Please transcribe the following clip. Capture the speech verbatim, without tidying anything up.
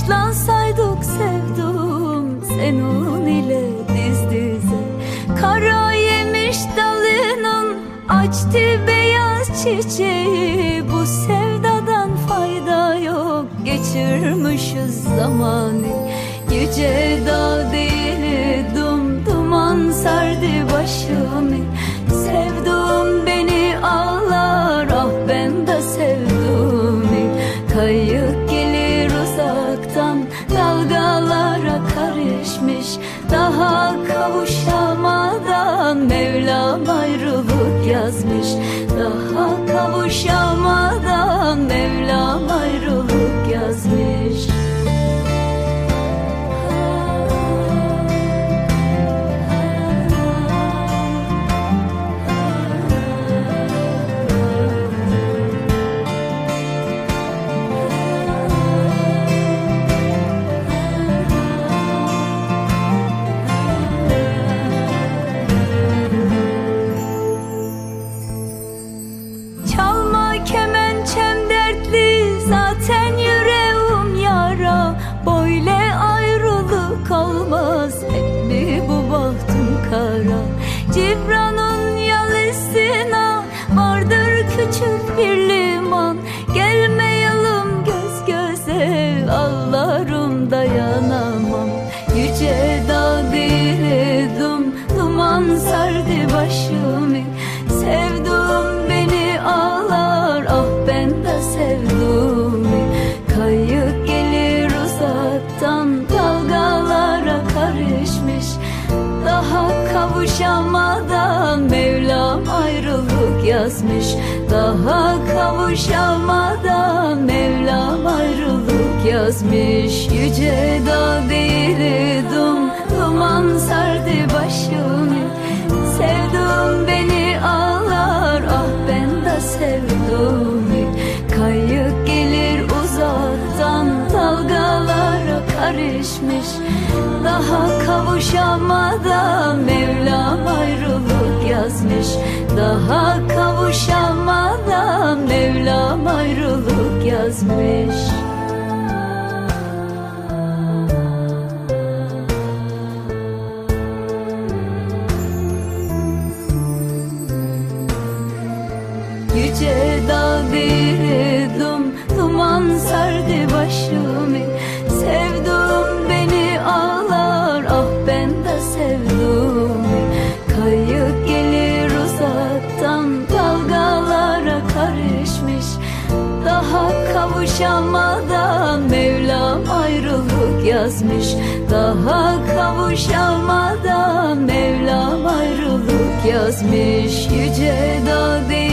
Yaşlansaydık sevdum senin ile diz dize. Kara yemiş dalının açtı beyaz çiçeği. Bu sevdadan fayda yok, geçirmişiz zamanı. Yüce dağ değil dum duman sardı başımı. Sevdum beni ağlar, ah ben de sevdum. Kayık gelir uzaktan, dalgalara karışmış. Daha kavuşamadan Mevlam ayrılık yazmış. Daha kavuşamadan Mevlam ayrılık yazmış. Zaten yüreğim yara, böyle ayrılık olmaz. Hep mi bu bahtım kara? Cibran'ın yalısına vardır küçük bir liman. Gelmeyelim göz göze, ağlarım dayanamam. Yüce dağ değildim, duman sardı başımı. Sevdum beni ağlar, ah ben de sevdum. Kayık gelir uzaktan, dalgalara karışmış. Daha kavuşamadan Mevlam ayrılık yazmış. Daha kavuşamadan Mevlam ayrılık yazmış. Yüce dağ değildim, duman sardı başımı. Sevdum beni ağlar, ah ben de sevdum. Kayık gelir uzaktan, dalgalara karışmış. Daha kavuşamadan Mevlam ayrılık yazmış. Daha kavuşamadan Mevlam ayrılık yazmış. Yüce dağ değildim, duman sardı başımı. Sevdum beni ağlar, ah ben de sevdum. Kayık gelir uzaktan, dalgalara karışmış. Daha kavuşamadan Mevlam ayrılık yazmış. Daha kavuşamadan Mevlam ayrılık yazmış. Yüce dağ